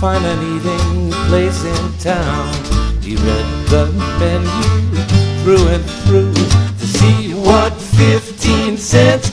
find an eating place in town. He read the menu through and through to see what 15 cents